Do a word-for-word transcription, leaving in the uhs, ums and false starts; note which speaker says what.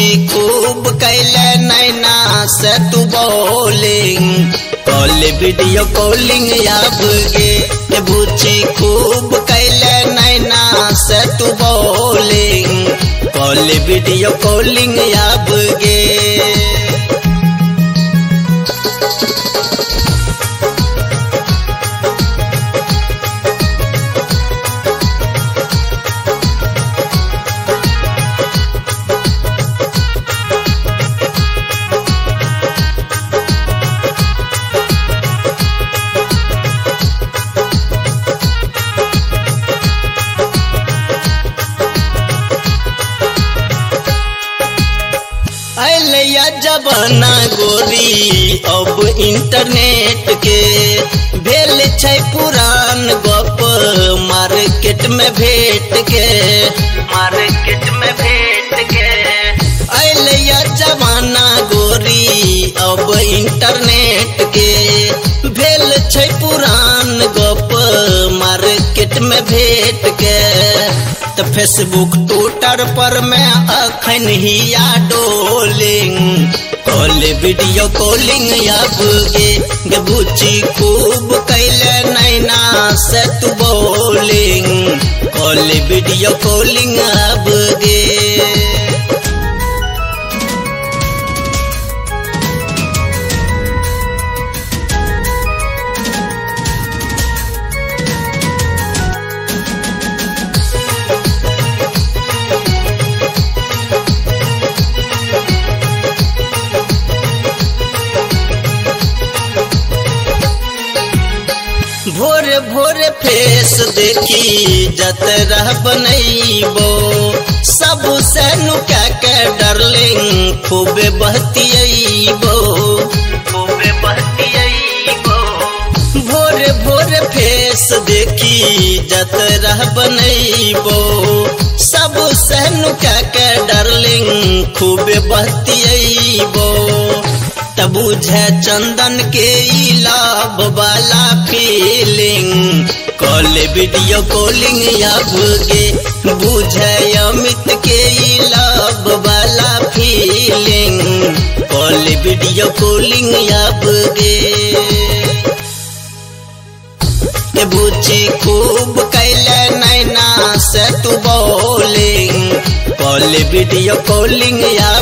Speaker 1: खूब कैले नैना से तू बॉलिंग कॉल वीडियो कॉलिंग अब गे बुची खूब कैले नैना से तू बॉलिंग कॉल वीडियो कॉलिंग अब गे अलिया जबाना गोरी अब इंटरनेट के भेल छै पुरान गप मार्केट में भेट के मार्केट में भेट के अलिया जबाना गोरी अब इंटरनेट के भेल छै पुरान गप मार्केट में भेट के तो फेसबुक ट्विटर पर मैं अखन ही डोलिंग कॉल वीडियो कॉलिंग अब गे बुची खूब कैले नैना से तू बॉलिंग कॉल वीडियो कॉलिंग अब गे भोरे भोरे फेस देखी जतरा बनैबो सब से नुका के डार्लिंग खूबे बहतियैबो खूबे बहतियैबो भोरे भोरे फेस देखी जतरा बनैबो सब से नुका के डार्लिंग खूबे बहतियैबो तब बुझे चंदन के लाभ वाला फीलिंग कॉल वीडियो कॉलिंग अब गे बुझे अमित के लाभ वाला फीलिंग कॉल वीडियो कॉलिंग अब गे बुची खूब कैले नैना से तू बॉलिंग कॉल वीडियो कॉलिंग